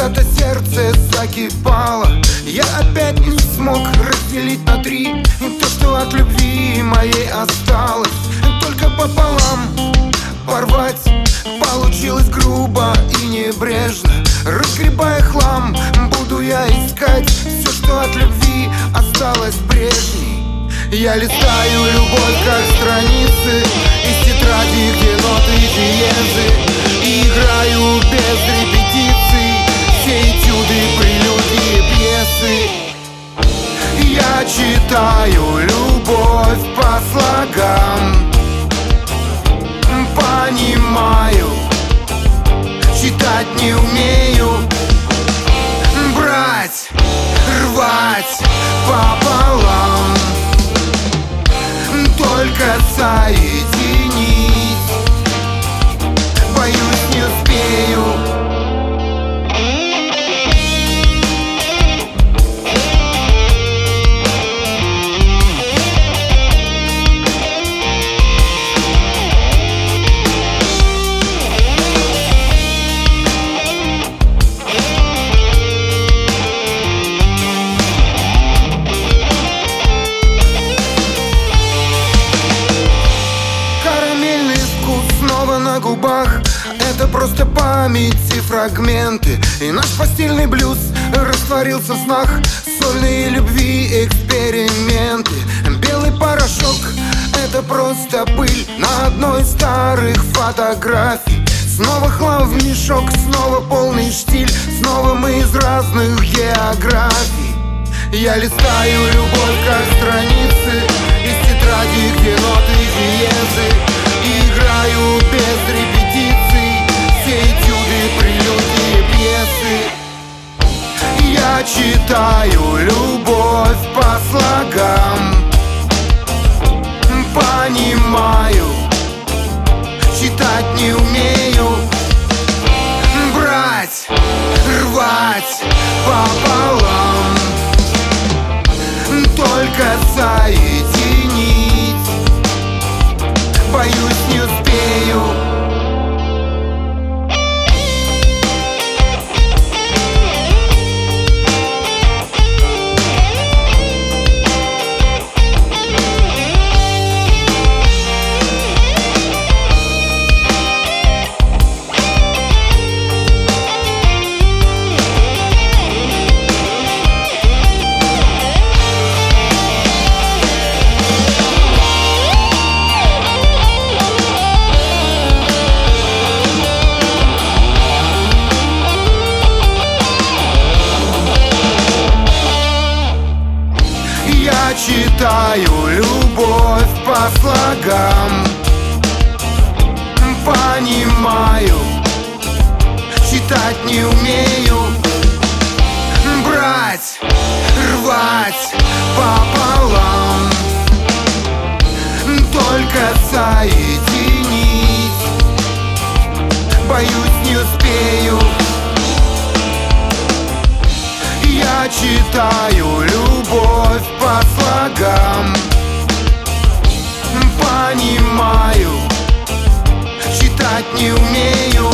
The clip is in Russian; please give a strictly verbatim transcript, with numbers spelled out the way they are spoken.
когда-то сердце закипало, я опять не смог разделить на три то, что от любви моей осталось. Только пополам порвать получилось грубо и небрежно. Разгребая хлам, буду я искать все, что от любви осталось прежней. Я листаю любовь, как страницы из тетради, где ноты и диезы, и играю без репетиций все этюды, прелюдии, пьесы. Я читаю любовь по слогам, понимаю, читать не умею. Брать, рвать пополам, только соединить, боюсь, не успею. На губах это просто память и фрагменты, и наш постельный блюз растворился в снах. Сольные любви эксперименты. Белый порошок — это просто пыль на одной из старых фотографий. Снова хлам в мешок, снова полный штиль, снова мы из разных географий. Я листаю любовь, как страницы из тетради, где ноты и диезы, и играю без репетиций все этюды, прелюдии, пьесы. Я читаю любовь по слогам, понимаю, читать не умею. Брать, рвать пополам, только соединить, боюсь, не успею. Я читаю любовь по слогам, понимаю, читать не умею. Брать, рвать пополам, только соединить, боюсь, не успею. Я читаю любовь по слогам, понимаю, читать не умею.